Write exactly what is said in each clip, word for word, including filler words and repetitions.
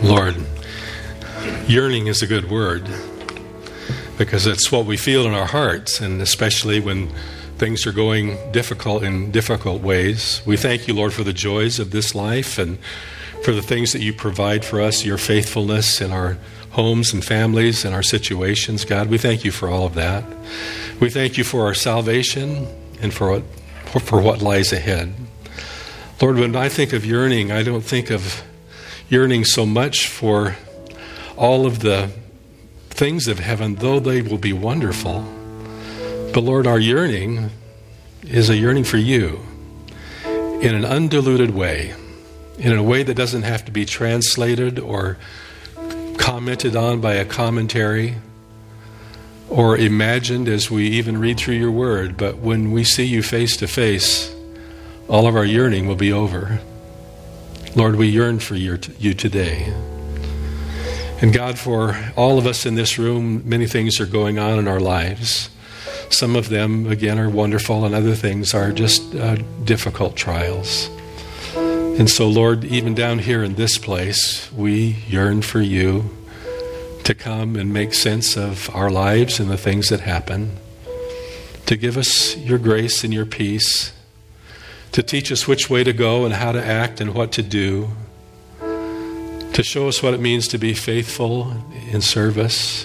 Lord, yearning is a good word because it's what we feel in our hearts, and especially when things are going difficult in difficult ways. We thank you, Lord, for the joys of this life and for the things that you provide for us, your faithfulness in our homes and families and our situations. God, we thank you for all of that. We thank you for our salvation and for what, for, for what lies ahead. Lord, when I think of yearning, I don't think of yearning so much for all of the things of heaven, though they will be wonderful. But Lord, our yearning is a yearning for you in an undiluted way, in a way that doesn't have to be translated or commented on by a commentary or imagined as we even read through your word. But when we see you face to face, all of our yearning will be over. Lord, we yearn for you today. And God, for all of us in this room, many things are going on in our lives. Some of them, again, are wonderful, and other things are just uh, difficult trials. And so, Lord, even down here in this place, we yearn for you to come and make sense of our lives and the things that happen, to give us your grace and your peace, to teach us which way to go and how to act and what to do, to show us what it means to be faithful in service,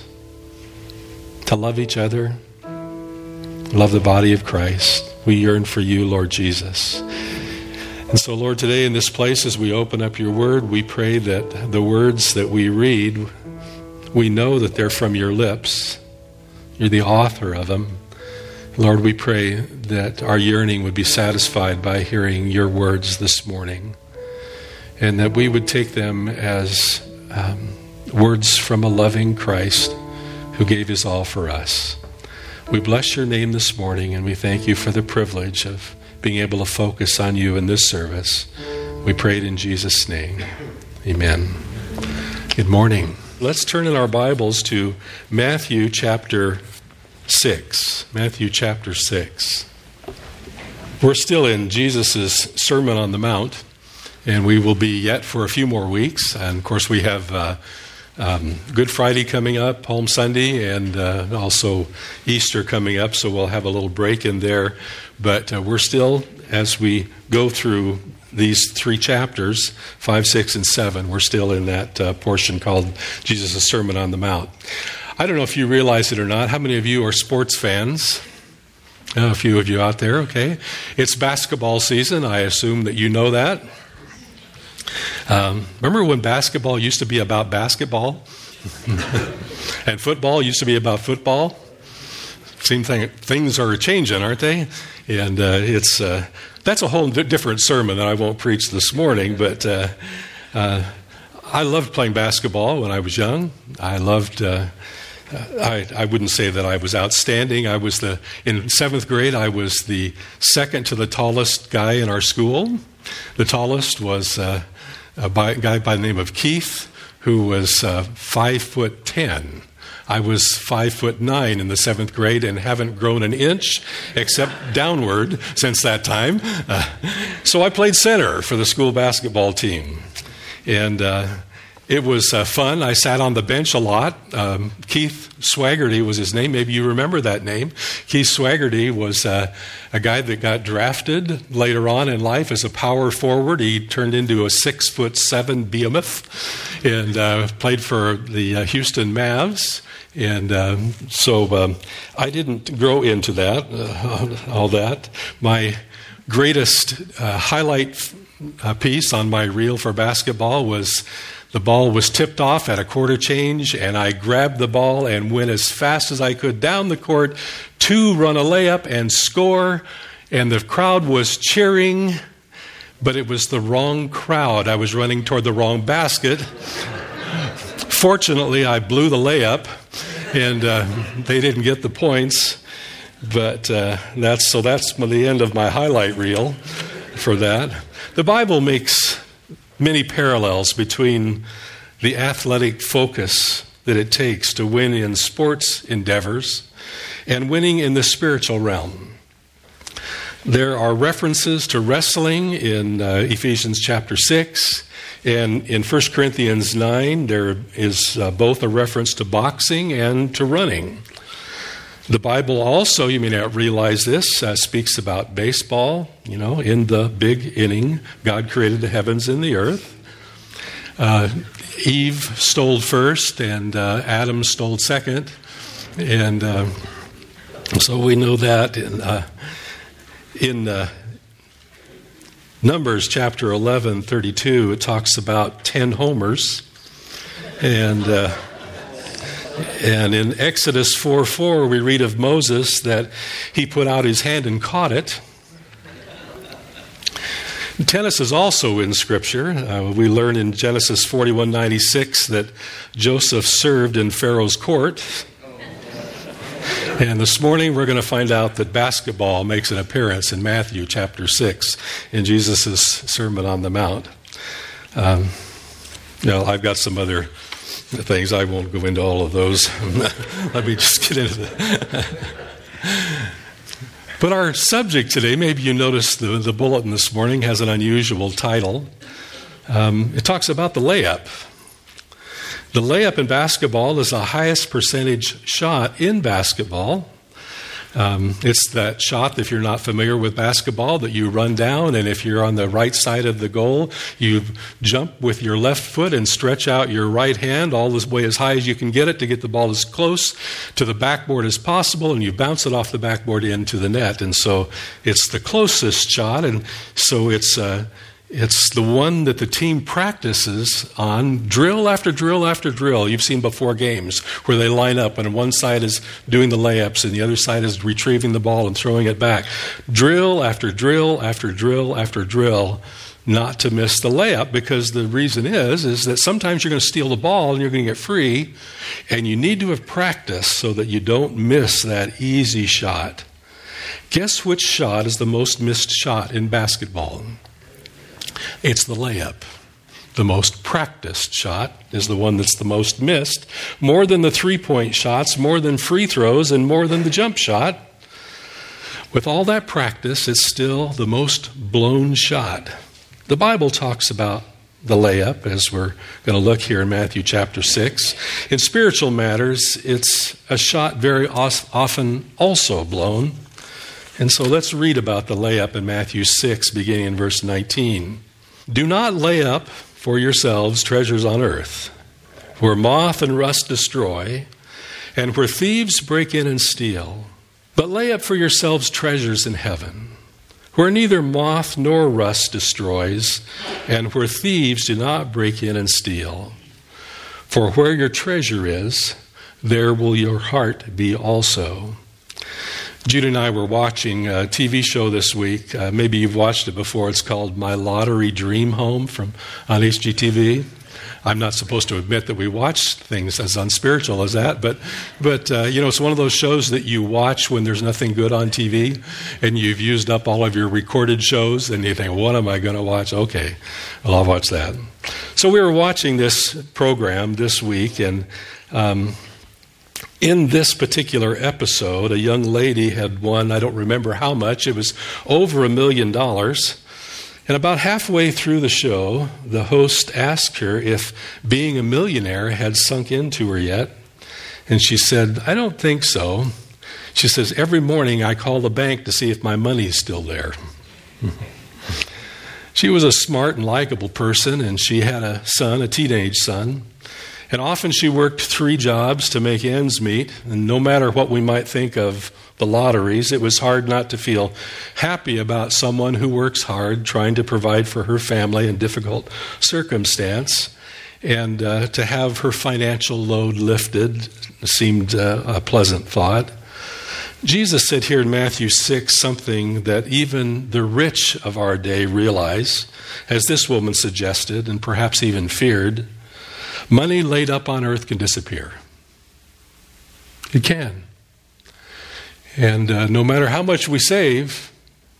to love each other, love the body of Christ. We yearn for you, Lord Jesus. And so, Lord, today in this place, as we open up your word, we pray that the words that we read, we know that they're from your lips. You're the author of them. Lord, we pray that our yearning would be satisfied by hearing your words this morning, and that we would take them as um, words from a loving Christ who gave his all for us. We bless your name this morning, and we thank you for the privilege of being able to focus on you in this service. We pray it in Jesus' name. Amen. Good morning. Let's turn in our Bibles to Matthew chapter six. Matthew chapter six. We're still in Jesus' Sermon on the Mount, and we will be yet for a few more weeks. And of course, we have uh, um, Good Friday coming up, Palm Sunday, and uh, also Easter coming up, so we'll have a little break in there. But uh, we're still, as we go through these three chapters, five, six, and seven, we're still in that uh, portion called Jesus' Sermon on the Mount. I don't know if you realize it or not. How many of you are sports fans? Uh, a few of you out there, okay. It's basketball season. I assume that you know that. Um, remember when basketball used to be about basketball? And football used to be about football? Same thing. Things are changing, aren't they? And uh, it's uh, that's a whole different sermon that I won't preach this morning, but uh, uh, I loved playing basketball when I was young. I loved... Uh, I, I wouldn't say that I was outstanding. I was the in seventh grade. I was the second to the tallest guy in our school. The tallest was uh, a, by, a guy by the name of Keith, who was uh, five foot ten. I was five foot nine in the seventh grade and haven't grown an inch except downward since that time. Uh, so I played center for the school basketball team, and. Uh, It was uh, fun. I sat on the bench a lot. Um, Keith Swaggerty was his name. Maybe you remember that name. Keith Swaggerty was uh, a guy that got drafted later on in life as a power forward. He turned into a six foot seven behemoth and uh, played for the uh, Houston Mavs. And uh, so um, I didn't grow into that, uh, all that. My greatest uh, highlight uh, piece on my reel for basketball was the ball was tipped off at a quarter change, and I grabbed the ball and went as fast as I could down the court to run a layup and score, and the crowd was cheering, but it was the wrong crowd. I was running toward the wrong basket. Fortunately, I blew the layup, and uh, they didn't get the points, but uh, that's so that's the end of my highlight reel for that. The Bible makes many parallels between the athletic focus that it takes to win in sports endeavors and winning in the spiritual realm. There are references to wrestling in uh, Ephesians chapter six, And in First Corinthians nine, there is uh, both a reference to boxing and to running. The Bible also, you may not realize this, uh, speaks about baseball. You know, in the big inning, God created the heavens and the earth. Uh, Eve stole first, and uh, Adam stole second. And uh, so we know that in, uh, in uh, Numbers chapter eleven, thirty-two, it talks about ten homers. And... Uh, And in Exodus four four, we read of Moses that he put out his hand and caught it. Tennis is also in Scripture. Uh, we learn in Genesis forty-one ninety-six that Joseph served in Pharaoh's court. And this morning we're going to find out that basketball makes an appearance in Matthew chapter six in Jesus' Sermon on the Mount. Um, now, I've got some other things. I won't go into all of those. Let me just get into that. But our subject today, maybe you noticed the, the bulletin this morning has an unusual title. Um, it talks about the layup. The layup in basketball is the highest percentage shot in basketball. Um, it's that shot, if you're not familiar with basketball, that you run down, and if you're on the right side of the goal, you jump with your left foot and stretch out your right hand all the way as high as you can get it to get the ball as close to the backboard as possible, and you bounce it off the backboard into the net. And so it's the closest shot, and so it's uh, it's the one that the team practices on drill after drill after drill. You've seen before games where they line up and one side is doing the layups and the other side is retrieving the ball and throwing it back. Drill after drill after drill after drill, not to miss the layup, because the reason is, is that sometimes you're going to steal the ball and you're going to get free, and you need to have practice so that you don't miss that easy shot. Guess which shot is the most missed shot in basketball? It's the layup. The most practiced shot is the one that's the most missed, more than the three-point shots, more than free throws, and more than the jump shot. With all that practice, it's still the most blown shot. The Bible talks about the layup, as we're going to look here in Matthew chapter six. In spiritual matters, it's a shot very often also blown. And so let's read about the layup in Matthew six, beginning in verse nineteen. Do not lay up for yourselves treasures on earth, where moth and rust destroy, and where thieves break in and steal. But lay up for yourselves treasures in heaven, where neither moth nor rust destroys, and where thieves do not break in and steal. For where your treasure is, there will your heart be also. Judy and I were watching a T V show this week. Uh, maybe you've watched it before. It's called My Lottery Dream Home from on H G T V. I'm not supposed to admit that we watch things as unspiritual as that, but but uh, you know, it's one of those shows that you watch when there's nothing good on T V, and you've used up all of your recorded shows, and you think, what am I going to watch? Okay, well, I'll watch that. So we were watching this program this week, and um, in this particular episode, a young lady had won, I don't remember how much, it was over a million dollars. And about halfway through the show, the host asked her if being a millionaire had sunk into her yet. And she said, I don't think so. She says, every morning I call the bank to see if my money's still there. She was a smart and likable person, and she had a son, a teenage son. And often she worked three jobs to make ends meet. And no matter what we might think of the lotteries, it was hard not to feel happy about someone who works hard trying to provide for her family in difficult circumstance. And uh, to have her financial load lifted seemed uh, a pleasant thought. Jesus said here in Matthew six something that even the rich of our day realize, as this woman suggested and perhaps even feared. Money laid up on earth can disappear. It can. And uh, no matter how much we save,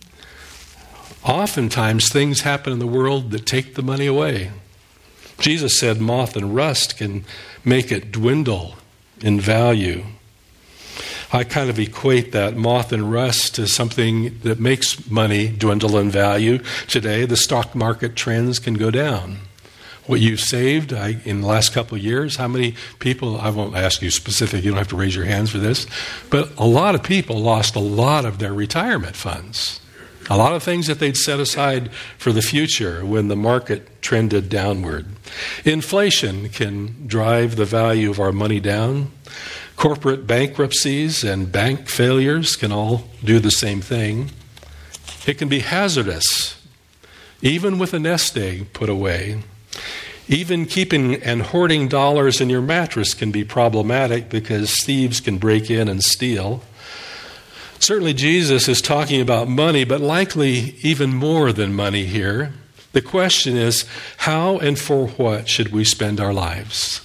oftentimes things happen in the world that take the money away. Jesus said moth and rust can make it dwindle in value. I kind of equate that moth and rust to something that makes money dwindle in value. Today, the stock market trends can go down. what you've saved I, in the last couple of years? How many people, I won't ask you specific, you don't have to raise your hands for this, but a lot of people lost a lot of their retirement funds. A lot of things that they'd set aside for the future when the market trended downward. Inflation can drive the value of our money down. Corporate bankruptcies and bank failures can all do the same thing. It can be hazardous, even with a nest egg put away. Even keeping and hoarding dollars in your mattress can be problematic because thieves can break in and steal. Certainly Jesus is talking about money, but likely even more than money here. The question is, how and for what should we spend our lives?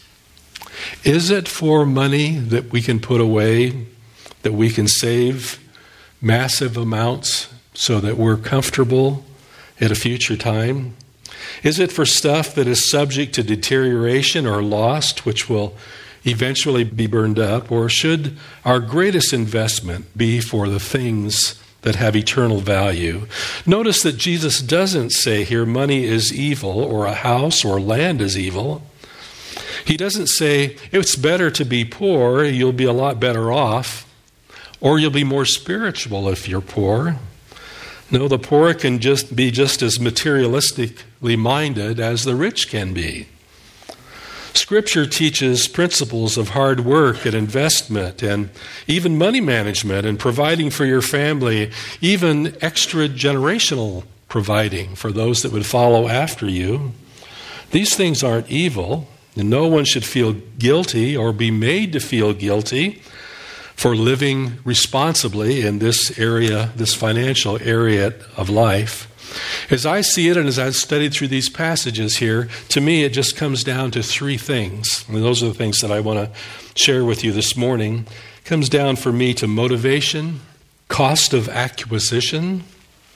Is it for money that we can put away, that we can save massive amounts so that we're comfortable at a future time? Is it for stuff that is subject to deterioration or lost, which will eventually be burned up? Or should our greatest investment be for the things that have eternal value? Notice that Jesus doesn't say here money is evil or a house or land is evil. He doesn't say it's better to be poor, you'll be a lot better off, or you'll be more spiritual if you're poor. No, the poor can just be just as materialistically minded as the rich can be. Scripture teaches principles of hard work and investment and even money management and providing for your family, even extra generational providing for those that would follow after you. These things aren't evil, and no one should feel guilty or be made to feel guilty for living responsibly in this area, this financial area of life. As I see it and as I've studied through these passages here, to me it just comes down to three things. And those are the things that I want to share with you this morning. It comes down for me to motivation, cost of acquisition,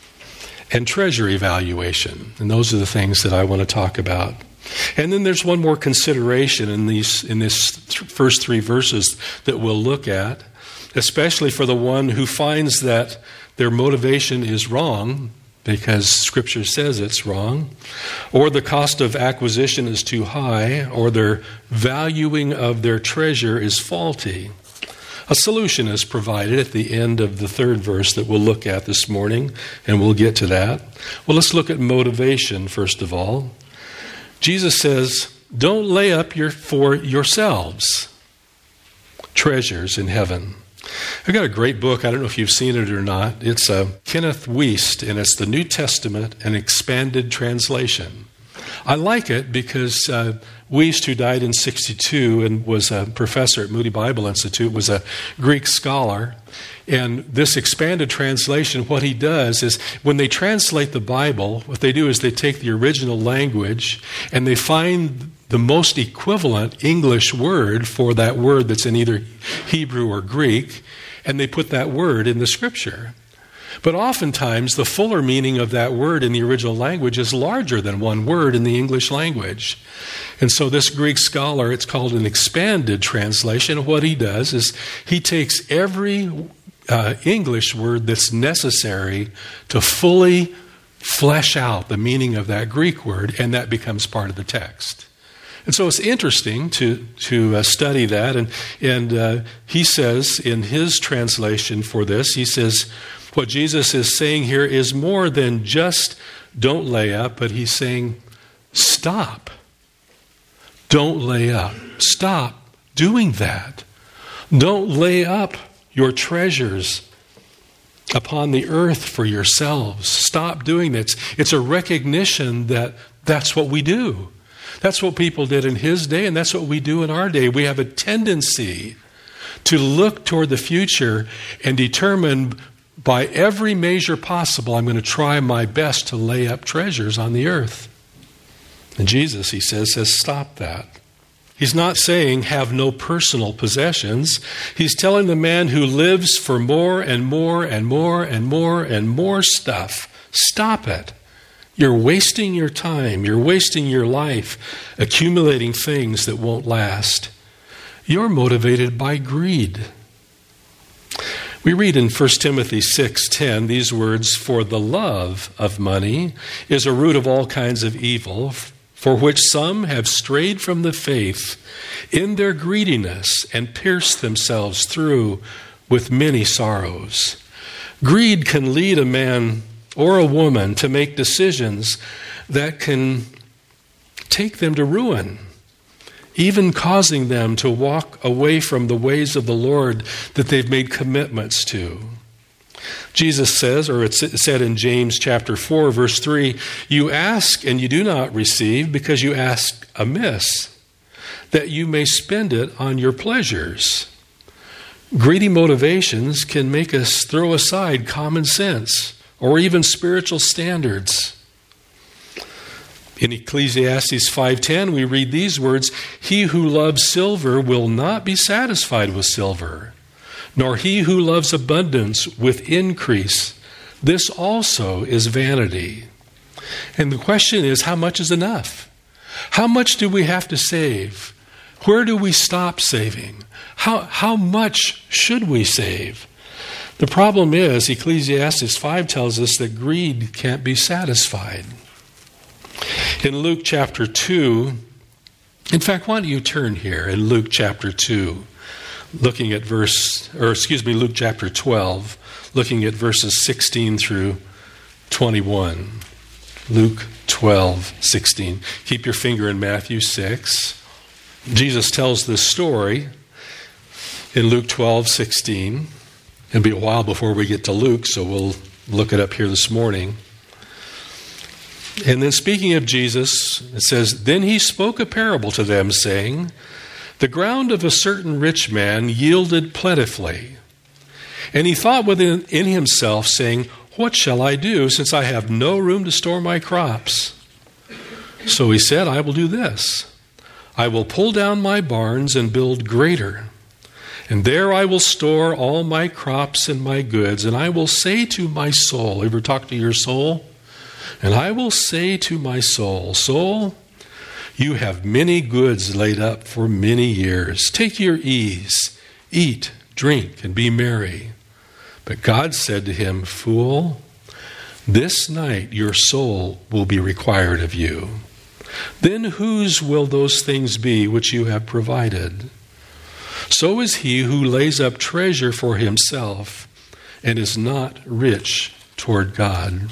and treasure evaluation. And those are the things that I want to talk about. And then there's one more consideration in these in this th- first three verses that we'll look at, especially for the one who finds that their motivation is wrong, because Scripture says it's wrong, or the cost of acquisition is too high, or their valuing of their treasure is faulty. A solution is provided at the end of the third verse that we'll look at this morning, and we'll get to that. Well, let's look at motivation first of all. Jesus says, don't lay up your, for yourselves treasures in heaven. I've got a great book. I don't know if you've seen it or not. It's a Kenneth Wuest, and it's the New Testament, an expanded translation. I like it because uh, Wuest, who died in sixty-two and was a professor at Moody Bible Institute, was a Greek scholar. And this expanded translation, what he does is when they translate the Bible, what they do is they take the original language and they find the most equivalent English word for that word that's in either Hebrew or Greek, and they put that word in the Scripture. But oftentimes, the fuller meaning of that word in the original language is larger than one word in the English language. And so this Greek scholar, it's called an expanded translation. What he does is he takes every uh, English word that's necessary to fully flesh out the meaning of that Greek word, and that becomes part of the text. And so it's interesting to to uh, study that. And, and uh, he says in his translation for this, he says, what Jesus is saying here is more than just don't lay up, but he's saying stop. Don't lay up. Stop doing that. Don't lay up your treasures upon the earth for yourselves. Stop doing that. It's a recognition that that's what we do. That's what people did in his day, and that's what we do in our day. We have a tendency to look toward the future and determine by every measure possible, I'm going to try my best to lay up treasures on the earth. And Jesus, he says, says, stop that. He's not saying have no personal possessions. He's telling the man who lives for more and more and more and more and more stuff, stop it. You're wasting your time. You're wasting your life accumulating things that won't last. You're motivated by greed. We read in First Timothy six ten these words, for the love of money is a root of all kinds of evil, for which some have strayed from the faith in their greediness and pierced themselves through with many sorrows. Greed can lead a man or a woman to make decisions that can take them to ruin, even causing them to walk away from the ways of the Lord that they've made commitments to. Jesus says, or it's said in James chapter four, verse three, you ask and you do not receive because you ask amiss, that you may spend it on your pleasures. Greedy motivations can make us throw aside common sense or even spiritual standards. In Ecclesiastes five ten, we read these words, he who loves silver will not be satisfied with silver, nor he who loves abundance with increase. This also is vanity. And the question is, how much is enough? How much do we have to save? Where do we stop saving? How, how much should we save? The problem is, Ecclesiastes five tells us that greed can't be satisfied. In Luke chapter two, in fact, why don't you turn here in Luke chapter two, looking at verse, or excuse me, Luke chapter twelve, looking at verses sixteen through twenty-one. Luke twelve, sixteen. Keep your finger in Matthew six. Jesus tells this story in Luke twelve, sixteen. It'll be a while before we get to Luke, so we'll look it up here this morning. And then speaking of Jesus, it says, then he spoke a parable to them, saying, the ground of a certain rich man yielded plentifully. And he thought within in himself, saying, what shall I do, since I have no room to store my crops? So he said, I will do this. I will pull down my barns and build greater. And there I will store all my crops and my goods. And I will say to my soul, ever talk to your soul? And I will say to my soul, soul, you have many goods laid up for many years. Take your ease, eat, drink, and be merry. But God said to him, fool, this night your soul will be required of you. Then whose will those things be which you have provided? So is he who lays up treasure for himself and is not rich toward God.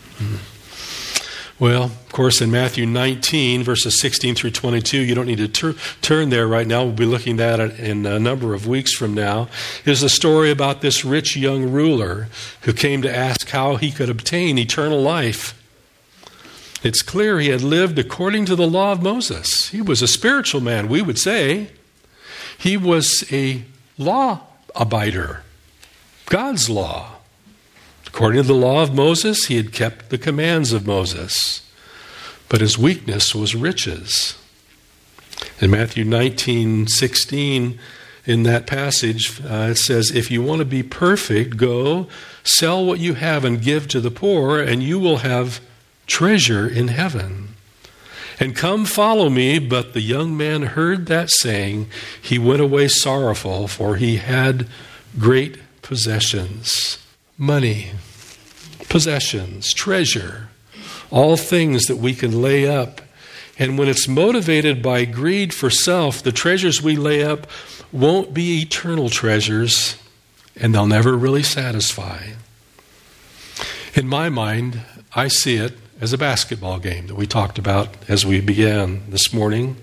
Well, of course, in Matthew nineteen, verses sixteen through twenty-two, you don't need to tur- turn there right now. We'll be looking at it in a number of weeks from now. Is a story about this rich young ruler who came to ask how he could obtain eternal life. It's clear he had lived according to the law of Moses. He was a spiritual man, we would say. He was a law abider, God's law. According to the law of Moses, he had kept the commands of Moses. But his weakness was riches. In Matthew nineteen sixteen, in that passage, uh, it says, if you want to be perfect, go, sell what you have and give to the poor, and you will have treasure in heaven. And come follow me. But the young man heard that saying. He went away sorrowful, for he had great possessions. Money, possessions, treasure, all things that we can lay up. And when it's motivated by greed for self, the treasures we lay up won't be eternal treasures, and they'll never really satisfy. In my mind, I see it as a basketball game that we talked about as we began this morning.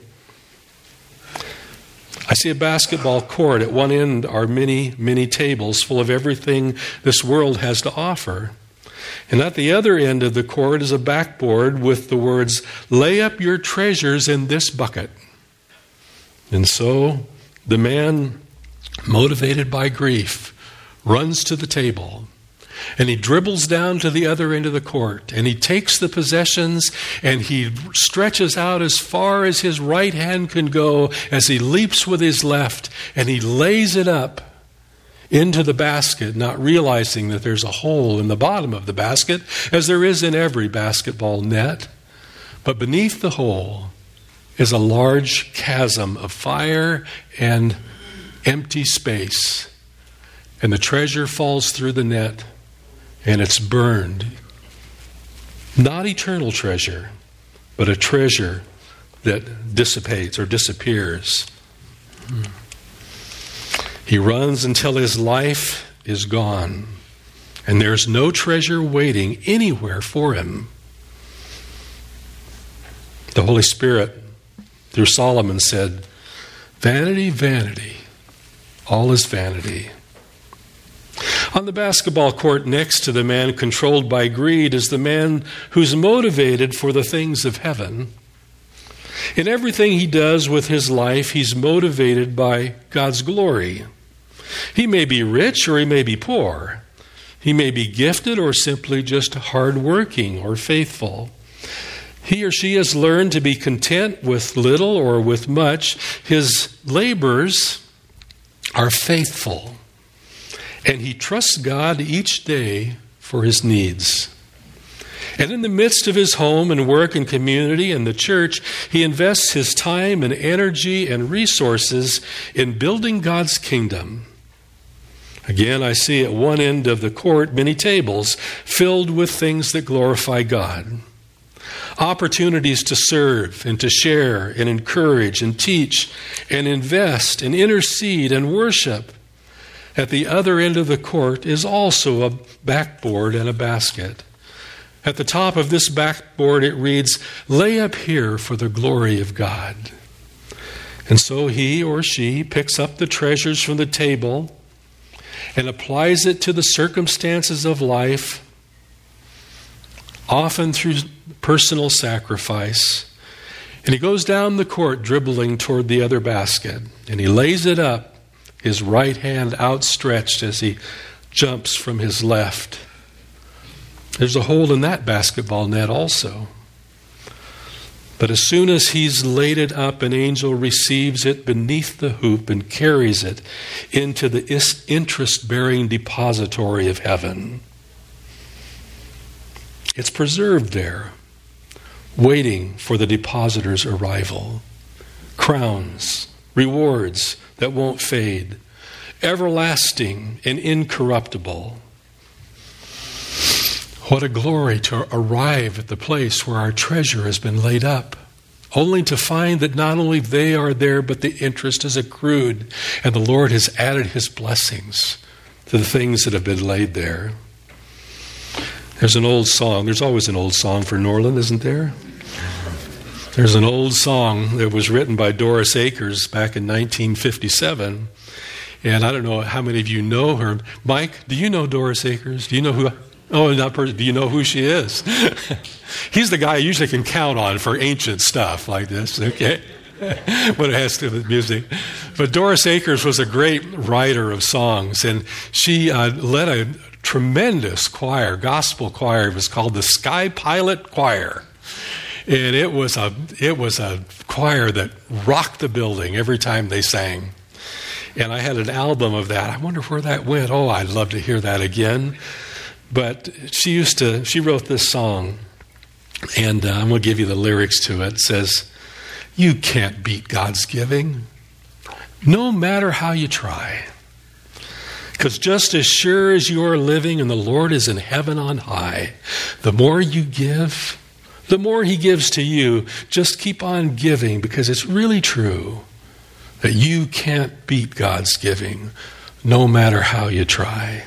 I see a basketball court. At one end are many, many tables full of everything this world has to offer. And at the other end of the court is a backboard with the words, lay up your treasures in this bucket. And so the man, motivated by grief, runs to the table. And he dribbles down to the other end of the court, and he takes the possessions, and he stretches out as far as his right hand can go as he leaps with his left, and he lays it up into the basket, not realizing that there's a hole in the bottom of the basket, as there is in every basketball net. But beneath the hole is a large chasm of fire and empty space, and the treasure falls through the net. And it's burned. Not eternal treasure, but a treasure that dissipates or disappears. He runs until his life is gone, and there's no treasure waiting anywhere for him. The Holy Spirit, through Solomon, said, "Vanity, vanity, all is vanity." On the basketball court next to the man controlled by greed is the man who's motivated for the things of heaven. In everything he does with his life, he's motivated by God's glory. He may be rich or he may be poor. He may be gifted or simply just hardworking or faithful. He or she has learned to be content with little or with much. His labors are faithful, and he trusts God each day for his needs. And in the midst of his home and work and community and the church, he invests his time and energy and resources in building God's kingdom. Again, I see at one end of the court many tables filled with things that glorify God. Opportunities to serve and to share and encourage and teach and invest and intercede and worship. At the other end of the court is also a backboard and a basket. At the top of this backboard it reads, "Lay up here for the glory of God." And so he or she picks up the treasures from the table and applies it to the circumstances of life, often through personal sacrifice. And he goes down the court dribbling toward the other basket, and he lays it up, his right hand outstretched as he jumps from his left. There's a hole in that basketball net also. But as soon as he's laid it up, an angel receives it beneath the hoop and carries it into the interest-bearing depository of heaven. It's preserved there, waiting for the depositor's arrival. Crowns, rewards that won't fade, everlasting and incorruptible. What a glory to arrive at the place where our treasure has been laid up, only to find that not only they are there, but the interest is accrued, and the Lord has added his blessings to the things that have been laid there. There's an old song. There's always an old song for Norland, isn't there? There's an old song that was written by Doris Akers back in nineteen fifty-seven. And I don't know how many of you know her. Mike, do you know Doris Akers? Do you know who... Oh, not person. Do you know who she is? He's the guy I usually can count on for ancient stuff like this, okay? When it has to do with music. But Doris Akers was a great writer of songs, and she uh, led a tremendous choir, gospel choir. It was called the Sky Pilot Choir. And it was a it was a choir that rocked the building every time they sang. And I had an album of that. I wonder where that went. Oh, I'd love to hear that again. But she used to, she wrote this song, and uh, I'm going to give you the lyrics to it. It says, "You can't beat God's giving, no matter how you try. Because just as sure as you are living and the Lord is in heaven on high, the more you give, the more he gives to you. Just keep on giving, because it's really true that you can't beat God's giving, no matter how you try.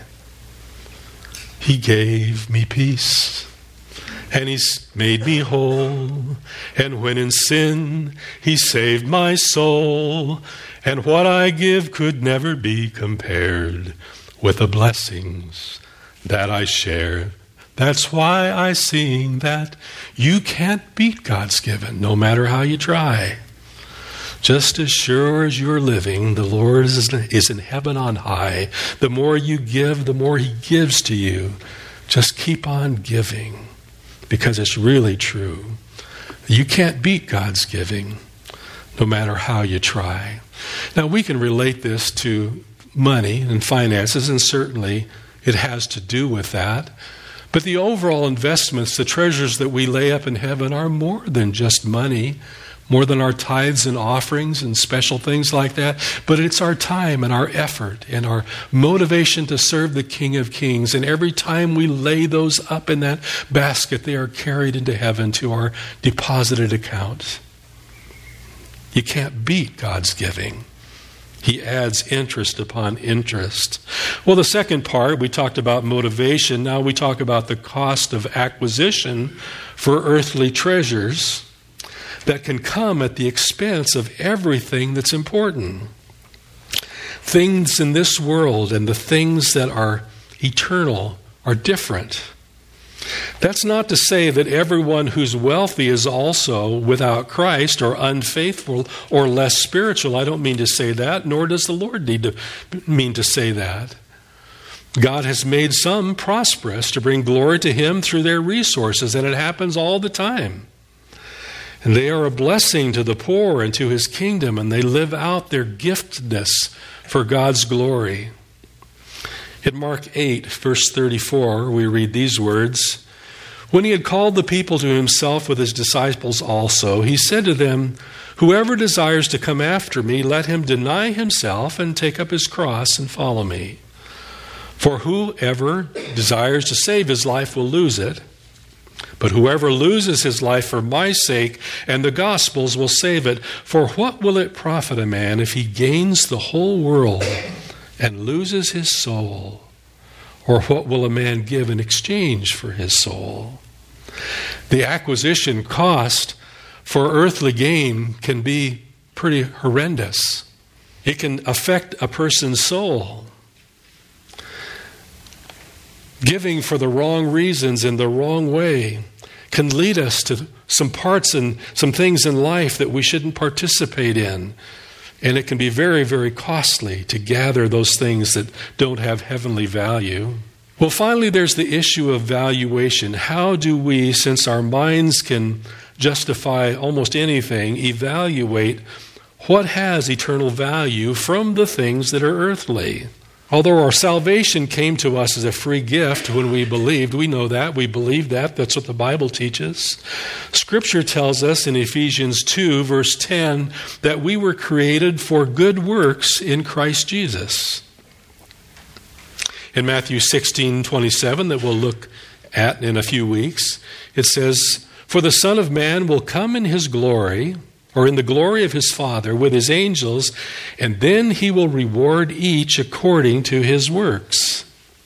He gave me peace, and he's made me whole. And when in sin, he saved my soul. And what I give could never be compared with the blessings that I share. That's why I sing that you can't beat God's given, no matter how you try. Just as sure as you're living, the Lord is in heaven on high. The more you give, the more he gives to you. Just keep on giving, because it's really true. You can't beat God's giving, no matter how you try. Now, we can relate this to money and finances, and certainly it has to do with that. But the overall investments, the treasures that we lay up in heaven, are more than just money, more than our tithes and offerings and special things like that. But it's our time and our effort and our motivation to serve the King of Kings. And every time we lay those up in that basket, they are carried into heaven to our deposited account. You can't beat God's giving. He adds interest upon interest. Well, the second part, we talked about motivation. Now we talk about the cost of acquisition for earthly treasures that can come at the expense of everything that's important. Things in this world and the things that are eternal are different. That's not to say that everyone who's wealthy is also without Christ or unfaithful or less spiritual. I don't mean to say that, nor does the Lord need to mean to say that. God has made some prosperous to bring glory to Him through their resources, and it happens all the time. And they are a blessing to the poor and to His kingdom, and they live out their giftedness for God's glory. In Mark eight, verse thirty-four, we read these words, "When He had called the people to Himself with His disciples also, He said to them, 'Whoever desires to come after me, let him deny himself and take up his cross and follow me. For whoever desires to save his life will lose it. But whoever loses his life for my sake and the gospel's will save it. For what will it profit a man if he gains the whole world and loses his soul? Or what will a man give in exchange for his soul?'" The acquisition cost for earthly gain can be pretty horrendous. It can affect a person's soul. Giving for the wrong reasons in the wrong way can lead us to some parts and some things in life that we shouldn't participate in. And it can be very, very costly to gather those things that don't have heavenly value. Well, finally, there's the issue of valuation. How do we, since our minds can justify almost anything, evaluate what has eternal value from the things that are earthly? Although our salvation came to us as a free gift when we believed, we know that, we believe that, that's what the Bible teaches. Scripture tells us in Ephesians two, verse ten, that we were created for good works in Christ Jesus. In Matthew sixteen twenty-seven, that we'll look at in a few weeks, it says, "For the Son of Man will come in His glory," or in the glory of His Father, with His angels, "and then He will reward each according to his works."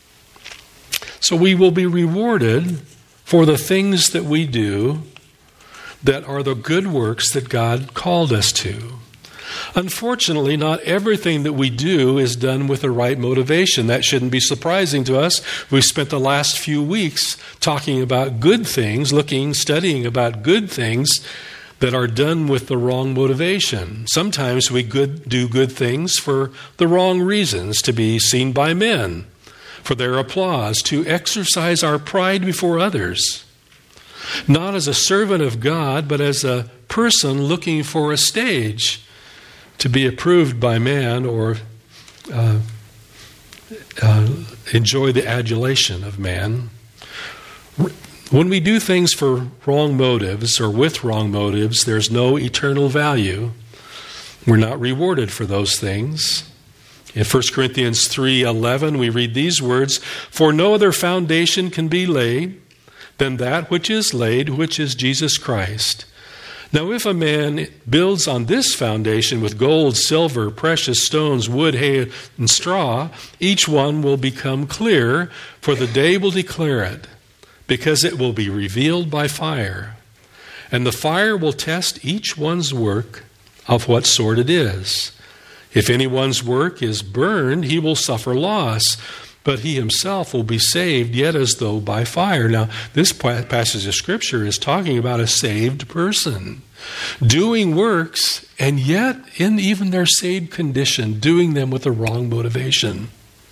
So we will be rewarded for the things that we do that are the good works that God called us to. Unfortunately, not everything that we do is done with the right motivation. That shouldn't be surprising to us. We've spent the last few weeks talking about good things, looking, studying about good things that are done with the wrong motivation. Sometimes we good, do good things for the wrong reasons, to be seen by men, for their applause, to exercise our pride before others, not as a servant of God, but as a person looking for a stage to be approved by man or uh, uh, enjoy the adulation of man. When we do things for wrong motives or with wrong motives, there's no eternal value. We're not rewarded for those things. In First Corinthians three eleven, we read these words, "For no other foundation can be laid than that which is laid, which is Jesus Christ. Now if a man builds on this foundation with gold, silver, precious stones, wood, hay, and straw, each one will become clear, for the day will declare it, because it will be revealed by fire. And the fire will test each one's work of what sort it is. If anyone's work is burned, he will suffer loss, but he himself will be saved, yet as though by fire." Now, this passage of Scripture is talking about a saved person doing works, and yet in even their saved condition, doing them with the wrong motivation.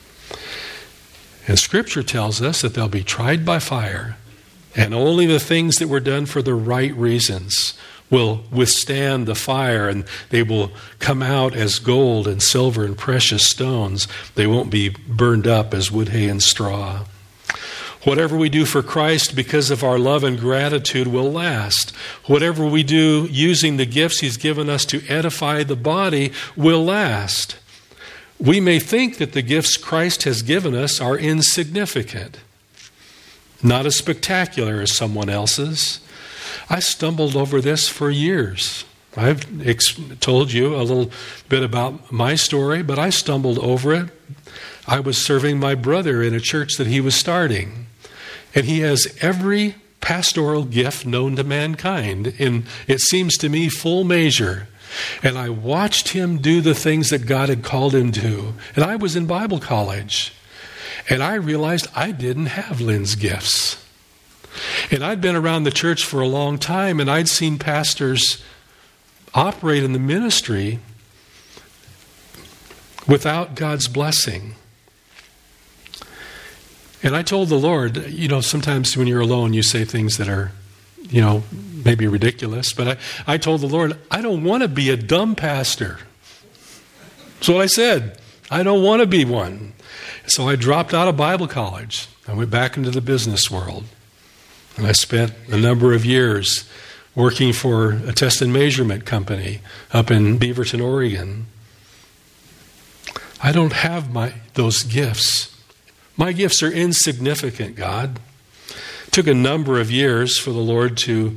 And Scripture tells us that they'll be tried by fire, and only the things that were done for the right reasons will withstand the fire, and they will come out as gold and silver and precious stones. They won't be burned up as wood, hay, and straw. Whatever we do for Christ because of our love and gratitude will last. Whatever we do using the gifts He's given us to edify the body will last. We may think that the gifts Christ has given us are insignificant, not as spectacular as someone else's. I stumbled over this for years. I've ex- told you a little bit about my story, but I stumbled over it. I was serving my brother in a church that he was starting, and he has every pastoral gift known to mankind in, it seems to me, full measure. And I watched him do the things that God had called him to. And I was in Bible college, and I realized I didn't have Lynn's gifts. And I'd been around the church for a long time, and I'd seen pastors operate in the ministry without God's blessing. And I told the Lord, you know, sometimes when you're alone, you say things that are, you know, maybe ridiculous. But I, I told the Lord, I don't want to be a dumb pastor. That's what I said. I don't want to be one. So I dropped out of Bible college. I went back into the business world. And I spent a number of years working for a test and measurement company up in Beaverton, Oregon. I don't have my those gifts. My gifts are insignificant, God. It took a number of years for the Lord to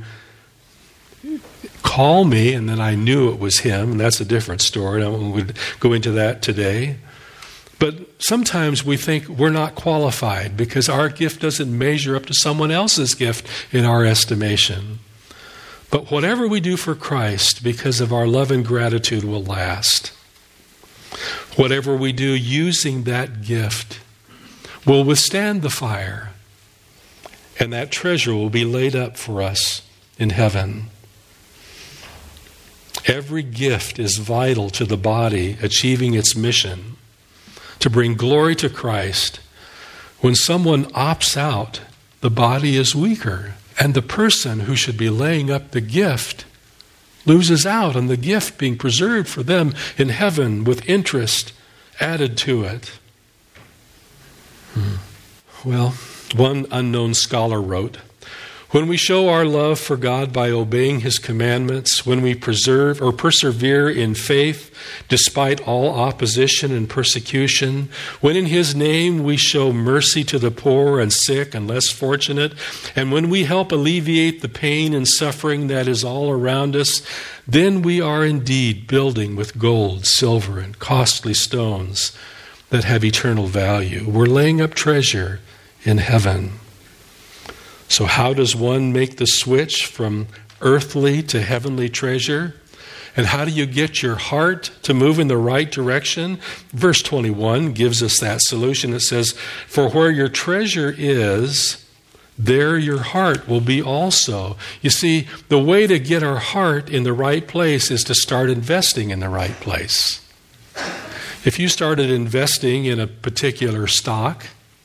call me, and then I knew it was Him, and that's a different story. I won't go into that today. But sometimes we think we're not qualified because our gift doesn't measure up to someone else's gift in our estimation. But whatever we do for Christ, because of our love and gratitude, will last. Whatever we do using that gift will withstand the fire, and that treasure will be laid up for us in heaven. Every gift is vital to the body achieving its mission to bring glory to Christ. When someone opts out, the body is weaker, and the person who should be laying up the gift loses out on the gift being preserved for them in heaven with interest added to it. Hmm. Well, one unknown scholar wrote, when we show our love for God by obeying His commandments, when we preserve or persevere in faith despite all opposition and persecution, when in His name we show mercy to the poor and sick and less fortunate, and when we help alleviate the pain and suffering that is all around us, then we are indeed building with gold, silver, and costly stones that have eternal value. We're laying up treasure in heaven. So how does one make the switch from earthly to heavenly treasure? And how do you get your heart to move in the right direction? Verse twenty-one gives us that solution. It says, for where your treasure is, there your heart will be also. You see, the way to get our heart in the right place is to start investing in the right place. If you started investing in a particular stock,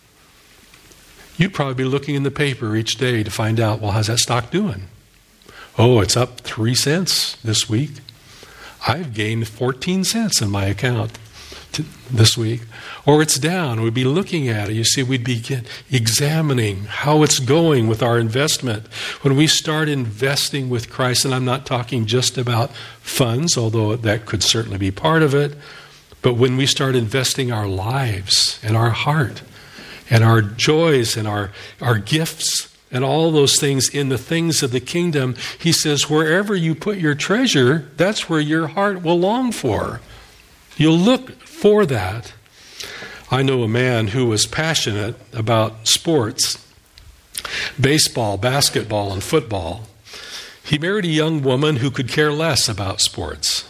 you'd probably be looking in the paper each day to find out, well, how's that stock doing? Oh, it's up three cents this week. I've gained fourteen cents in my account to, this week. Or it's down. We'd be looking at it. You see, we'd be examining how it's going with our investment. When we start investing with Christ, and I'm not talking just about funds, although that could certainly be part of it, but when we start investing our lives and our heart and our joys and our, our gifts and all those things in the things of the kingdom, He says, wherever you put your treasure, that's where your heart will long for. You'll look for that. I know a man who was passionate about sports, baseball, basketball, and football. He married a young woman who could care less about sports.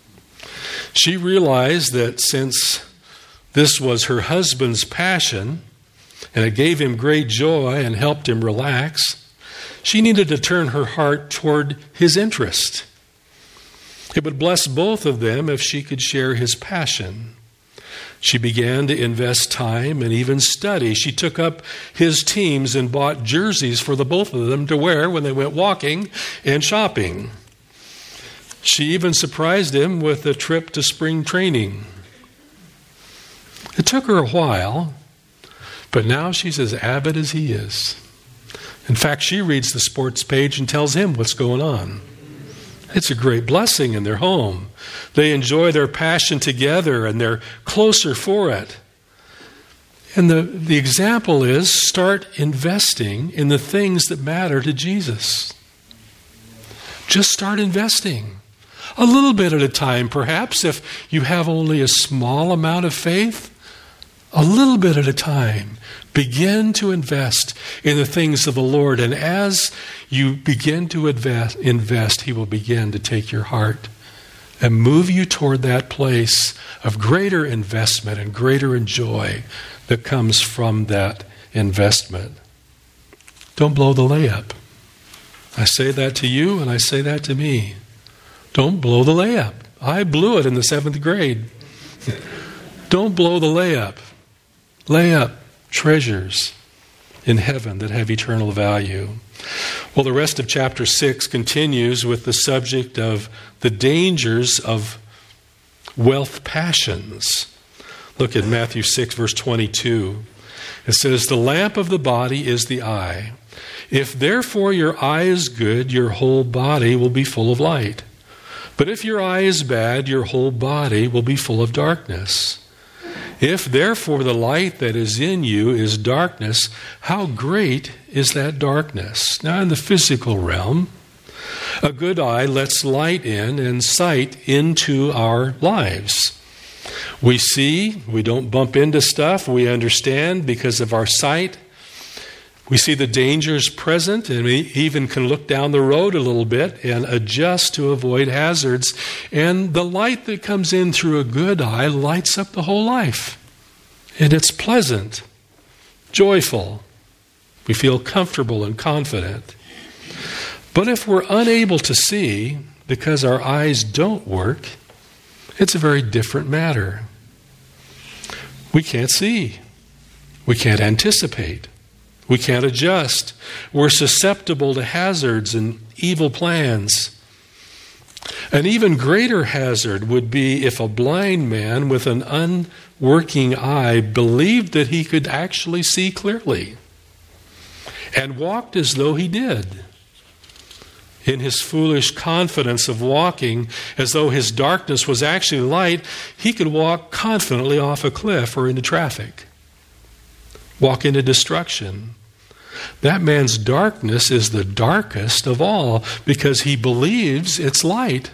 She realized that since this was her husband's passion, and it gave him great joy and helped him relax, she needed to turn her heart toward his interest. It would bless both of them if she could share his passion. She began to invest time and even study. She took up his teams and bought jerseys for the both of them to wear when they went walking and shopping. She even surprised him with a trip to spring training. It took her a while, but now she's as avid as he is. In fact, she reads the sports page and tells him what's going on. It's a great blessing in their home. They enjoy their passion together and they're closer for it. And the, the example is start investing in the things that matter to Jesus. Just start investing. A little bit at a time, perhaps, if you have only a small amount of faith. A little bit at a time. Begin to invest in the things of the Lord. And as you begin to invest, invest, He will begin to take your heart and move you toward that place of greater investment and greater joy that comes from that investment. Don't blow the layup. I say that to you and I say that to me. Don't blow the layup. I blew it in the seventh grade. Don't blow the layup. Lay up treasures in heaven that have eternal value. Well, the rest of chapter six continues with the subject of the dangers of wealth passions. Look at Matthew six, verse twenty-two. It says, "The lamp of the body is the eye. If therefore your eye is good, your whole body will be full of light. But if your eye is bad, your whole body will be full of darkness. If therefore the light that is in you is darkness, how great is that darkness?" Now in the physical realm, a good eye lets light in and sight into our lives. We see, we don't bump into stuff, we understand because of our sight. We see the dangers present, and we even can look down the road a little bit and adjust to avoid hazards. And the light that comes in through a good eye lights up the whole life. And it's pleasant, joyful. We feel comfortable and confident. But if we're unable to see because our eyes don't work, it's a very different matter. We can't see. We can't anticipate. We can't adjust. We're susceptible to hazards and evil plans. An even greater hazard would be if a blind man with an unworking eye believed that he could actually see clearly and walked as though he did. In his foolish confidence of walking as though his darkness was actually light, he could walk confidently off a cliff or into traffic, walk into destruction. That man's darkness is the darkest of all because he believes it's light.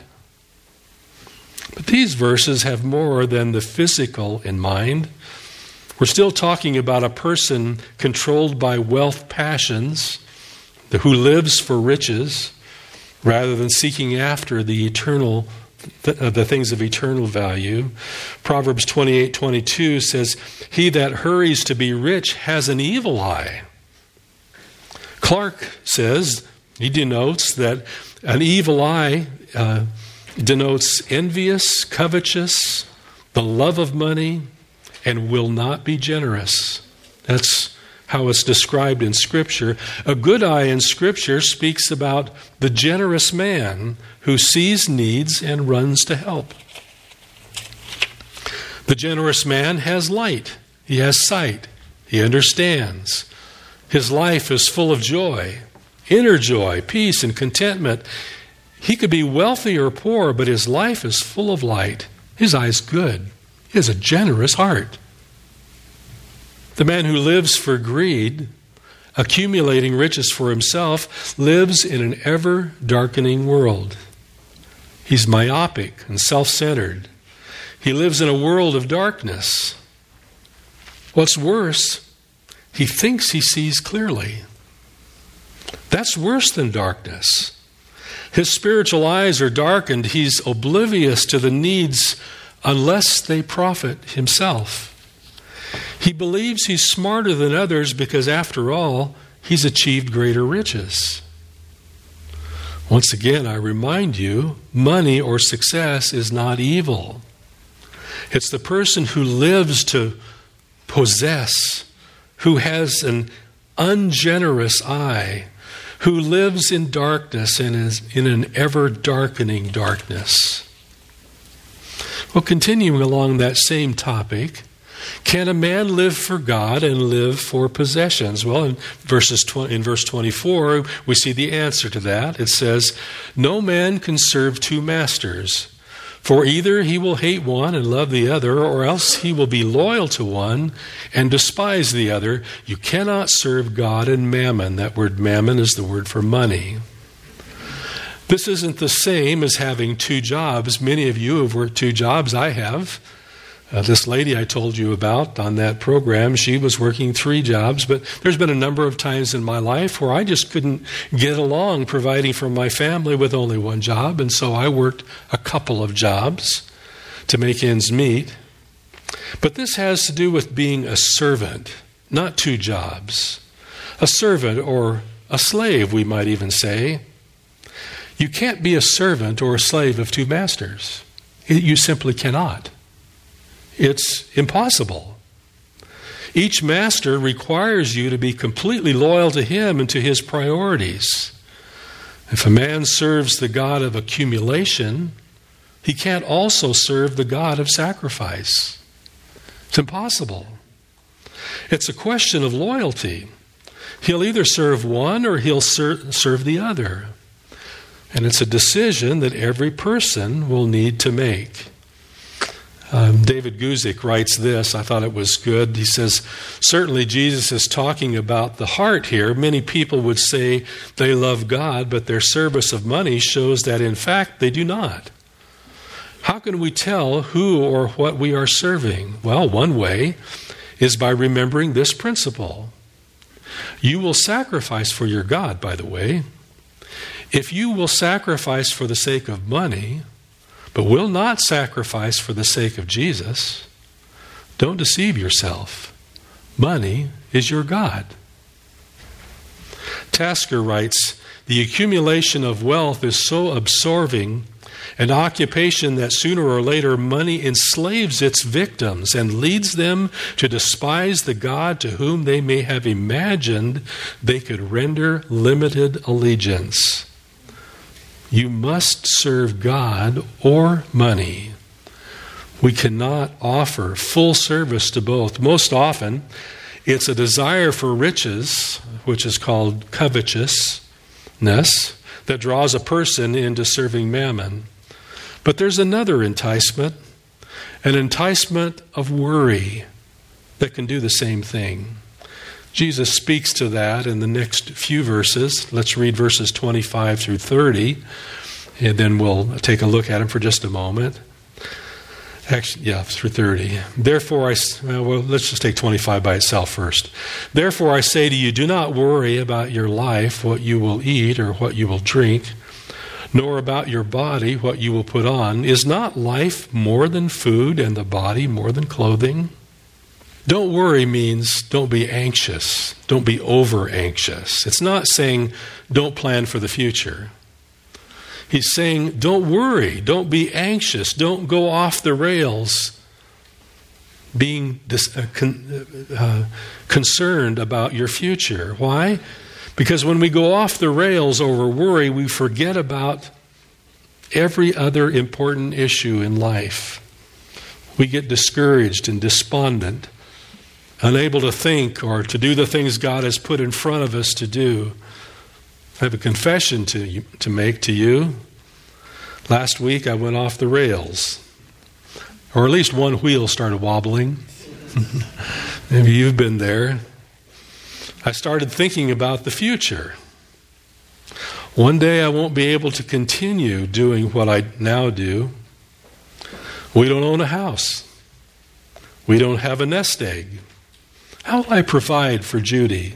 But these verses have more than the physical in mind. We're still talking about a person controlled by wealth passions, who lives for riches, rather than seeking after the eternal, the things of eternal value. Proverbs twenty-eight twenty-two says, "He that hurries to be rich has an evil eye." Clark says, he denotes that an evil eye uh, denotes envious, covetous, the love of money, and will not be generous. That's how it's described in Scripture. A good eye in Scripture speaks about the generous man who sees needs and runs to help. The generous man has light. He has sight. He understands. His life is full of joy, inner joy, peace, and contentment. He could be wealthy or poor, but his life is full of light. His eye is good. He has a generous heart. The man who lives for greed, accumulating riches for himself, lives in an ever-darkening world. He's myopic and self-centered. He lives in a world of darkness. What's worse, he thinks he sees clearly. That's worse than darkness. His spiritual eyes are darkened. He's oblivious to the needs unless they profit himself. He believes he's smarter than others because, after all, he's achieved greater riches. Once again, I remind you, money or success is not evil. It's the person who lives to possess, who has an ungenerous eye, who lives in darkness and is in an ever-darkening darkness. Well, continuing along that same topic, can a man live for God and live for possessions? Well, in verses in verse twenty-four, we see the answer to that. It says, "No man can serve two masters, for either he will hate one and love the other, or else he will be loyal to one and despise the other. You cannot serve God and mammon." That word mammon is the word for money. This isn't the same as having two jobs. Many of you have worked two jobs. I have. Uh, this lady I told you about on that program, she was working three jobs, but there's been a number of times in my life where I just couldn't get along providing for my family with only one job, and so I worked a couple of jobs to make ends meet. But this has to do with being a servant, not two jobs. A servant or a slave, we might even say. You can't be a servant or a slave of two masters. You simply cannot. It's impossible. Each master requires you to be completely loyal to him and to his priorities. If a man serves the God of accumulation, he can't also serve the God of sacrifice. It's impossible. It's a question of loyalty. He'll either serve one or he'll ser- serve the other. And it's a decision that every person will need to make. Um, David Guzik writes this. I thought it was good. He says, certainly Jesus is talking about the heart here. Many people would say they love God, but their service of money shows that in fact they do not. How can we tell who or what we are serving? Well, one way is by remembering this principle. You will sacrifice for your God, by the way. If you will sacrifice for the sake of money, but will not sacrifice for the sake of Jesus, don't deceive yourself. Money is your God. Tasker writes, the accumulation of wealth is so absorbing an occupation that sooner or later money enslaves its victims and leads them to despise the God to whom they may have imagined they could render limited allegiance. You must serve God or money. We cannot offer full service to both. Most often, it's a desire for riches, which is called covetousness, that draws a person into serving mammon. But there's another enticement, an enticement of worry that can do the same thing. Jesus speaks to that in the next few verses. Let's read verses twenty-five through thirty, and then we'll take a look at them for just a moment. Actually, yeah, through thirty. Therefore, I, well, let's just take twenty-five by itself first. Therefore, I say to you, do not worry about your life, what you will eat or what you will drink, nor about your body, what you will put on. Is not life more than food and the body more than clothing? Don't worry means don't be anxious. Don't be over anxious. It's not saying don't plan for the future. He's saying don't worry. Don't be anxious. Don't go off the rails being dis- uh, con- uh, concerned about your future. Why? Because when we go off the rails over worry, we forget about every other important issue in life. We get discouraged and despondent, unable to think or to do the things God has put in front of us to do. I have a confession to you, to make to you. Last week I went off the rails, or at least one wheel started wobbling. Maybe you've been there. I started thinking about the future. One day I won't be able to continue doing what I now do. We don't own a house. We don't have a nest egg. How will I provide for Judy?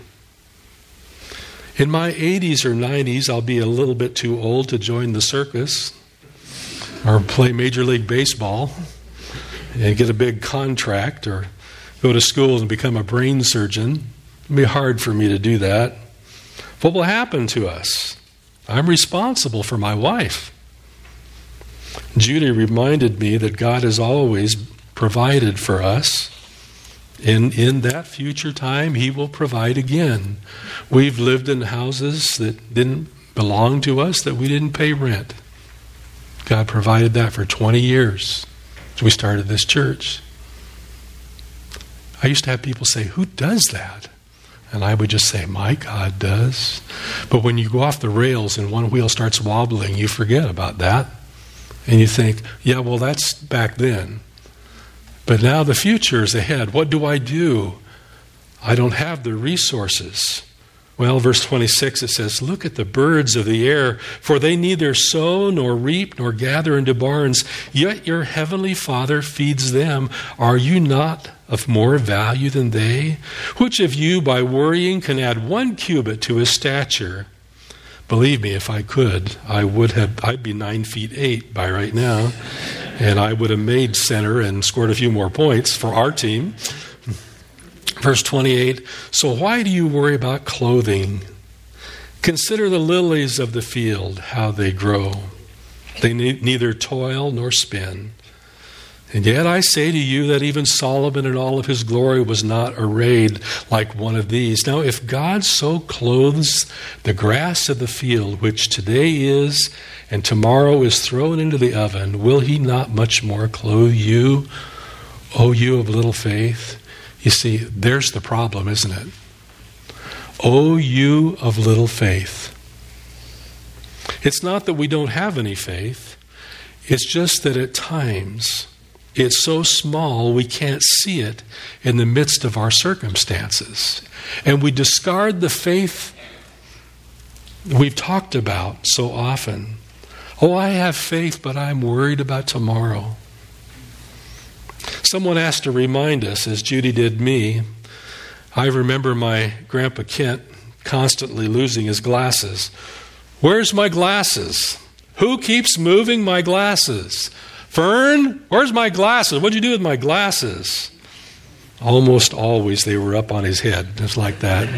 In my eighties or nineties, I'll be a little bit too old to join the circus or play Major League Baseball and get a big contract or go to school and become a brain surgeon. It'll be hard for me to do that. What will happen to us? I'm responsible for my wife. Judy reminded me that God has always provided for us. And in that future time, He will provide again. We've lived in houses that didn't belong to us, that we didn't pay rent. God provided that for twenty years as we started this church. I used to have people say, who does that? And I would just say, my God does. But when you go off the rails and one wheel starts wobbling, you forget about that. And you think, yeah, well, that's back then. But now the future is ahead. What do I do? I don't have the resources. Well, verse twenty-six, it says, look at the birds of the air, for they neither sow nor reap nor gather into barns, yet your heavenly Father feeds them. Are you not of more value than they? Which of you by worrying can add one cubit to his stature? Believe me, if I could, I would have, I'd be nine feet eight by right now, and I would have made center and scored a few more points for our team. Verse twenty-eight, so why do you worry about clothing? Consider the lilies of the field, how they grow. They ne- neither toil nor spin. And yet I say to you that even Solomon in all of his glory was not arrayed like one of these. Now if God so clothes the grass of the field, which today is and tomorrow is thrown into the oven, will he not much more clothe you, O you of little faith? You see, there's the problem, isn't it? O you of little faith. It's not that we don't have any faith. It's just that at times it's so small we can't see it in the midst of our circumstances. And we discard the faith we've talked about so often. Oh, I have faith, but I'm worried about tomorrow. Someone asked to remind us, as Judy did me. I remember my Grandpa Kent constantly losing his glasses. Where's my glasses? Who keeps moving my glasses? Fern, where's my glasses? What'd you do with my glasses? Almost always they were up on his head, just like that.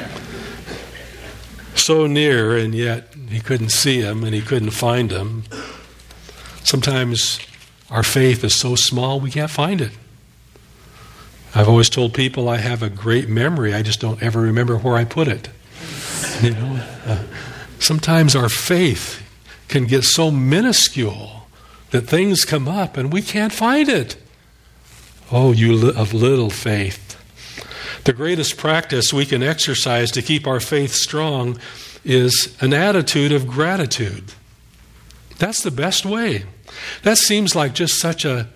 So near, and yet he couldn't see them and he couldn't find them. Sometimes our faith is so small we can't find it. I've always told people I have a great memory. I just don't ever remember where I put it. You know, uh, sometimes our faith can get so minuscule that things come up and we can't find it. Oh, you li- of little faith. The greatest practice we can exercise to keep our faith strong is an attitude of gratitude. That's the best way. That seems like just such a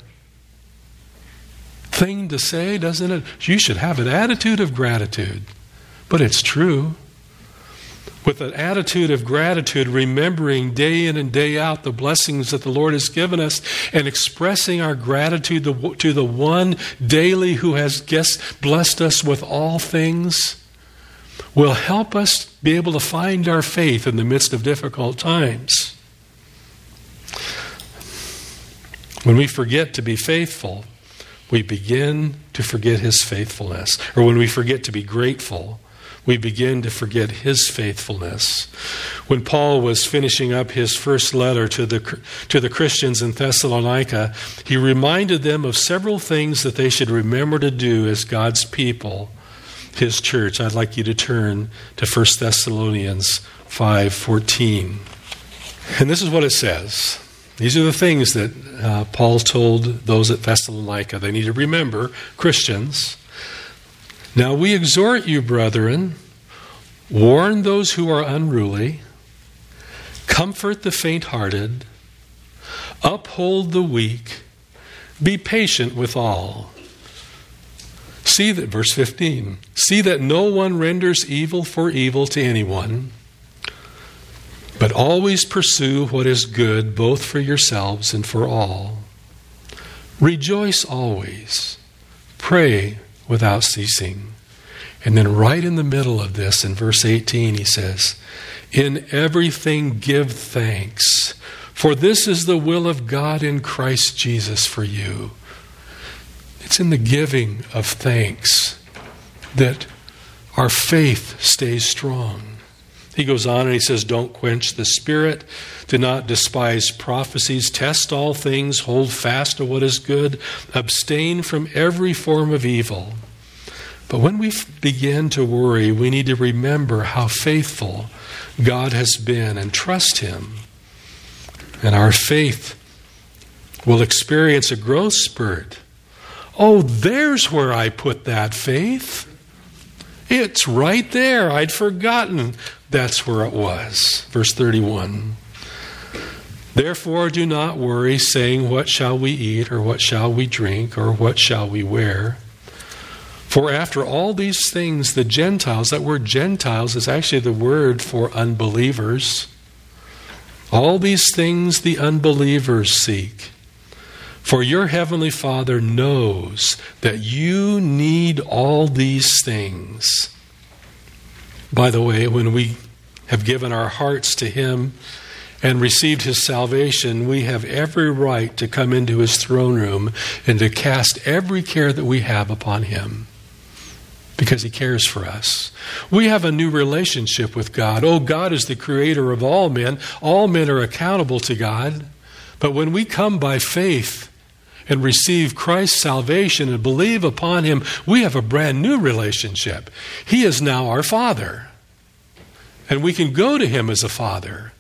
thing to say, doesn't it? You should have an attitude of gratitude. But it's true. With an attitude of gratitude, remembering day in and day out the blessings that the Lord has given us and expressing our gratitude to the one daily who has blessed us with all things will help us be able to find our faith in the midst of difficult times. When we forget to be faithful, we begin to forget His faithfulness. Or when we forget to be grateful, we begin to forget His faithfulness. When Paul was finishing up his first letter to the to the Christians in Thessalonica, he reminded them of several things that they should remember to do as God's people, His church. I'd like you to turn to First Thessalonians five fourteen. And this is what it says. These are the things that uh, Paul told those at Thessalonica. They need to remember, Christians. Now we exhort you, brethren, warn those who are unruly, comfort the faint-hearted, uphold the weak, be patient with all. See that, verse fifteen, see that no one renders evil for evil to anyone, but always pursue what is good, both for yourselves and for all. Rejoice always. Pray without ceasing. And then right in the middle of this, in verse eighteen, he says, in everything give thanks, for this is the will of God in Christ Jesus for you. It's in the giving of thanks that our faith stays strong. He goes on and he says, don't quench the spirit. Do not despise prophecies. Test all things. Hold fast to what is good. Abstain from every form of evil. But when we begin to worry, we need to remember how faithful God has been and trust Him. And our faith will experience a growth spurt. Oh, there's where I put that faith. It's right there. I'd forgotten that's where it was. Verse thirty-one. Therefore do not worry, saying, what shall we eat, or what shall we drink, or what shall we wear? For after all these things, the Gentiles, that word Gentiles is actually the word for unbelievers. All these things the unbelievers seek. For your heavenly Father knows that you need all these things. By the way, when we have given our hearts to Him and received His salvation, we have every right to come into His throne room and to cast every care that we have upon Him, because He cares for us. We have a new relationship with God. Oh, God is the creator of all men. All men are accountable to God. But when we come by faith and receive Christ's salvation and believe upon Him, we have a brand new relationship. He is now our Father. And we can go to Him as a Father.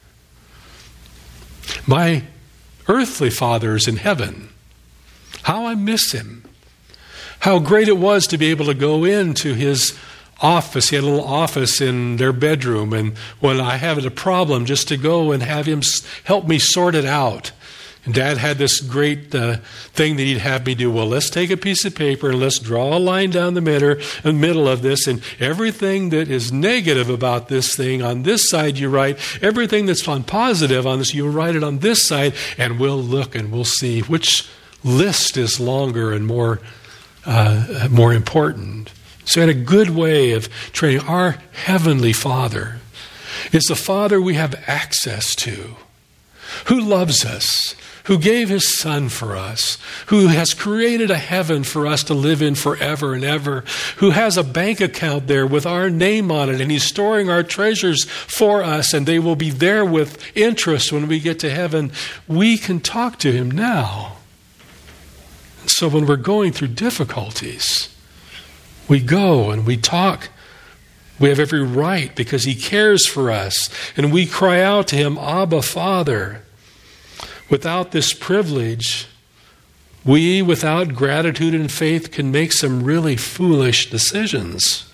My earthly father is in heaven. How I miss him. How great it was to be able to go into his office. He had a little office in their bedroom, and when I had a problem, just to go and have him help me sort it out. And Dad had this great uh, thing that he'd have me do. Well, let's take a piece of paper and let's draw a line down the middle, the middle of this, and everything that is negative about this thing, on this side you write. Everything that's on positive on this, you write it on this side, and we'll look and we'll see which list is longer and more uh, more important. So he had a good way of training. Our Heavenly Father is the Father we have access to, who loves us, who gave His Son for us, who has created a heaven for us to live in forever and ever, who has a bank account there with our name on it, and He's storing our treasures for us, and they will be there with interest when we get to heaven. We can talk to Him now. And so when we're going through difficulties, we go and we talk. We have every right because He cares for us, and we cry out to Him, Abba, Father. Without this privilege, we, without gratitude and faith, can make some really foolish decisions.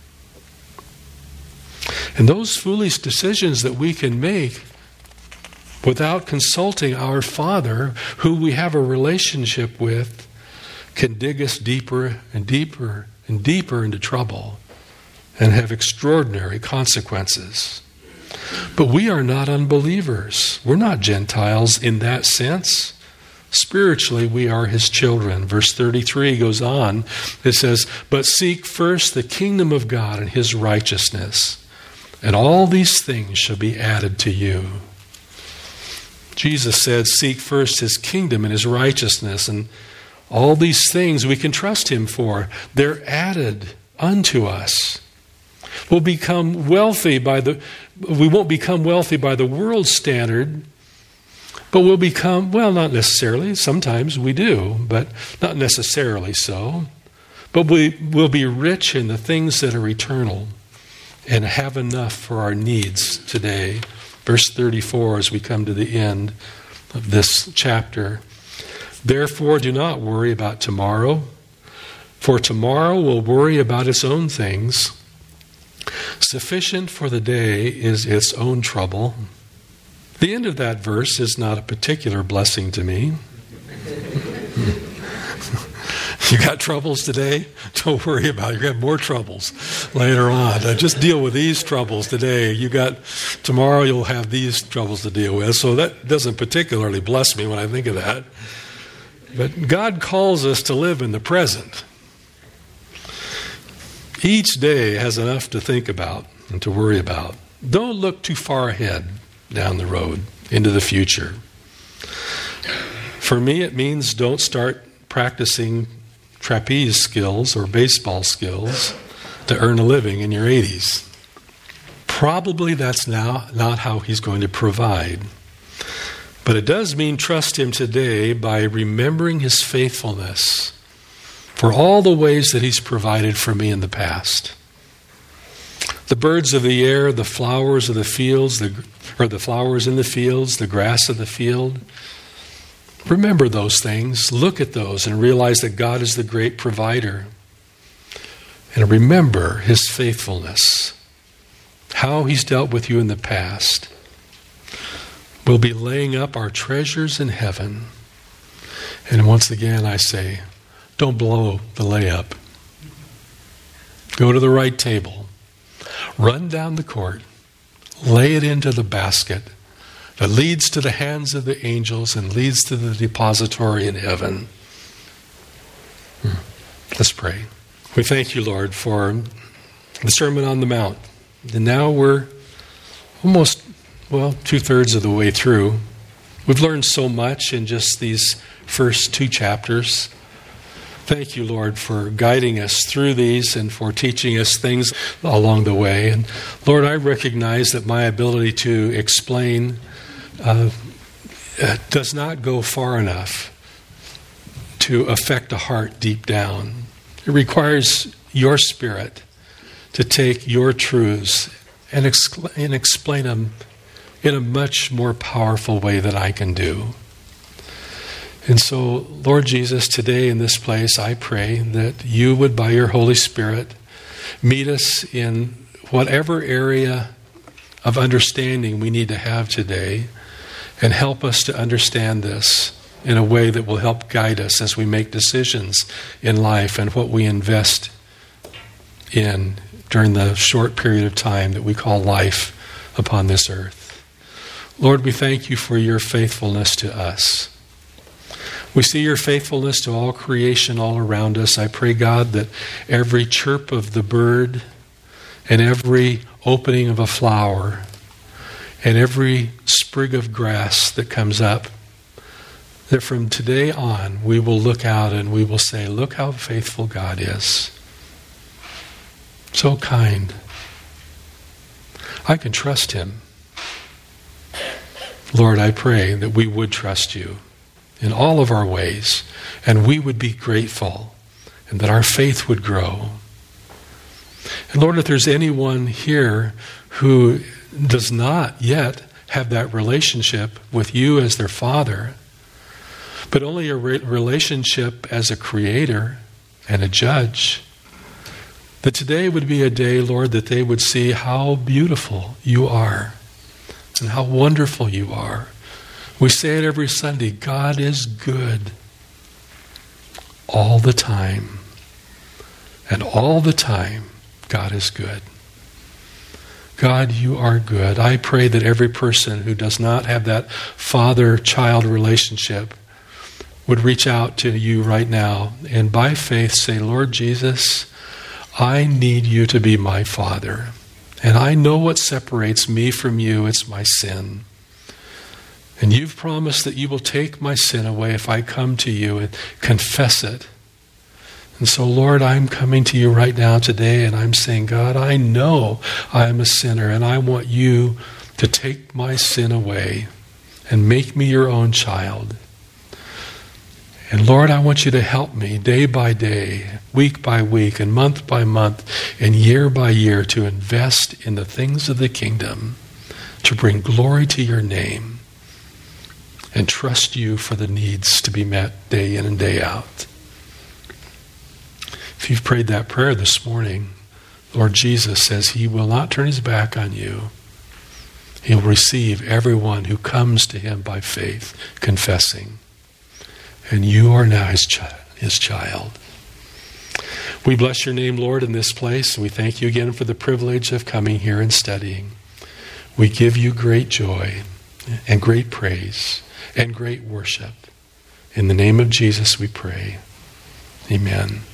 And those foolish decisions that we can make without consulting our Father, who we have a relationship with, can dig us deeper and deeper and deeper into trouble and have extraordinary consequences. But we are not unbelievers. We're not Gentiles in that sense. Spiritually, we are His children. Verse thirty-three goes on. It says, but seek first the kingdom of God and His righteousness, and all these things shall be added to you. Jesus said, seek first His kingdom and His righteousness, and all these things we can trust Him for. They're added unto us. We'll become wealthy by the, we won't become wealthy by the world's standard, but we'll become, well, not necessarily. Sometimes we do, but not necessarily so. But we will be rich in the things that are eternal and have enough for our needs today. Verse thirty-four, as we come to the end of this chapter. Therefore, do not worry about tomorrow, for tomorrow will worry about its own things. Sufficient for the day is its own trouble. The end of that verse is not a particular blessing to me. You got troubles today? Don't worry about it. You got more troubles later on. Uh, just deal with these troubles today. You got tomorrow you'll have these troubles to deal with. So that doesn't particularly bless me when I think of that. But God calls us to live in the present. Each day has enough to think about and to worry about. Don't look too far ahead down the road into the future. For me, it means don't start practicing trapeze skills or baseball skills to earn a living in your eighties. Probably that's now not how He's going to provide. But it does mean trust Him today by remembering His faithfulness for all the ways that He's provided for me in the past. The birds of the air, the flowers of the fields, the, or the flowers in the fields, the grass of the field. Remember those things. Look at those and realize that God is the great provider. And remember His faithfulness. How He's dealt with you in the past. We'll be laying up our treasures in heaven. And once again I say, don't blow the layup. go to the right table, run down the court, lay it into the basket that leads to the hands of the angels and leads to the depository in heaven. Hmm. Let's pray. We thank you, Lord, for the Sermon on the Mount. And now we're almost, well, two-thirds of the way through. We've learned so much in just these first two chapters. Thank you, Lord, for guiding us through these and for teaching us things along the way. And Lord, I recognize that my ability to explain uh, does not go far enough to affect a heart deep down. It requires your Spirit to take your truths and, excla- and explain them in a much more powerful way than I can do. And so, Lord Jesus, today in this place, I pray that you would, by your Holy Spirit, meet us in whatever area of understanding we need to have today and help us to understand this in a way that will help guide us as we make decisions in life and what we invest in during the short period of time that we call life upon this earth. Lord, we thank you for your faithfulness to us. We see your faithfulness to all creation all around us. I pray, God, that every chirp of the bird and every opening of a flower and every sprig of grass that comes up, that from today on we will look out and we will say, look how faithful God is. So kind. I can trust him. Lord, I pray that we would trust you in all of our ways, and we would be grateful, and that our faith would grow. And Lord, if there's anyone here who does not yet have that relationship with you as their Father, but only a re- relationship as a creator and a judge, that today would be a day, Lord, that they would see how beautiful you are and how wonderful you are. We say it every Sunday, God is good all the time. And all the time, God is good. God, you are good. I pray that every person who does not have that father-child relationship would reach out to you right now and by faith say, Lord Jesus, I need you to be my Father. And I know what separates me from you. It's my sin. And you've promised that you will take my sin away if I come to you and confess it. And so, Lord, I'm coming to you right now today and I'm saying, God, I know I am a sinner and I want you to take my sin away and make me your own child. And Lord, I want you to help me day by day, week by week, and month by month, and year by year to invest in the things of the kingdom, to bring glory to your name, and trust you for the needs to be met day in and day out. If you've prayed that prayer this morning, Lord Jesus says he will not turn his back on you. He'll receive everyone who comes to him by faith, confessing. And you are now his, chi- his child. We bless your name, Lord, in this place. We thank you again for the privilege of coming here and studying. We give you great joy and great praise and great worship. In the name of Jesus we pray. Amen.